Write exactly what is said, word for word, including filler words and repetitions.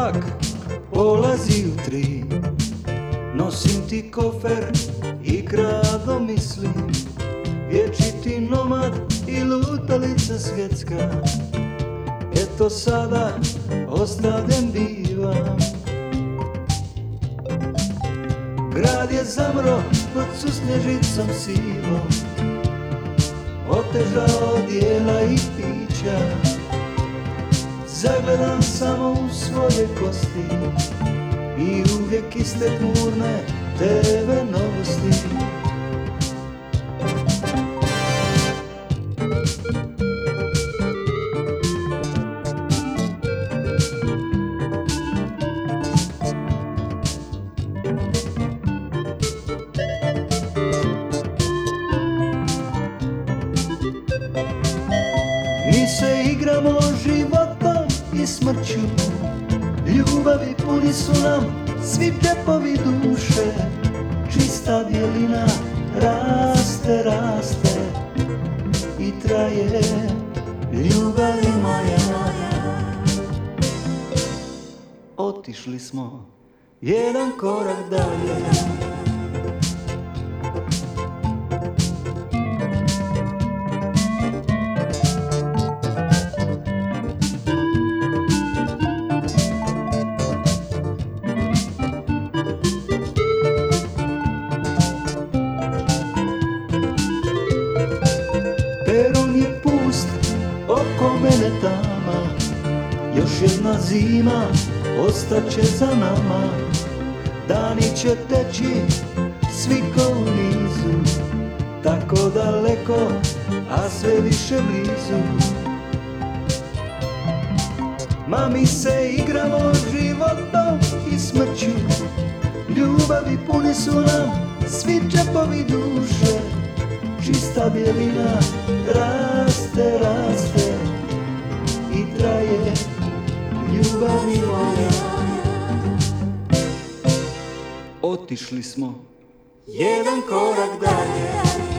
vlak polazi u tri. Nosim ti kofer i krado mislim, vječiti nomad i lutalica svjetska. Eto sada ostavljen bivam. Grad je zamro pod susnježicom sivom, otežao dijela i pića. Zagledam samo u svoje kosti i uvijek iste tmurne te ve novosti. Mi se igramo životom i smrću, ljubavi puni su nam svi džepovi duše. Čista bjelina raste, raste i traje, ljubavi moja. Otišli smo jedan korak dalje. Peron je pust, oko mene tama, još jedna zima ostaće za nama. Dani će teći svi ko u nizu, tako daleko, a sve više blizu. Ma mi se igramo životom i smrću, ljubavi puni su nam svi džepovi duše. Čista bjelina raste, raste i traje, ljubavi moja. Otišli smo jedan korak dalje.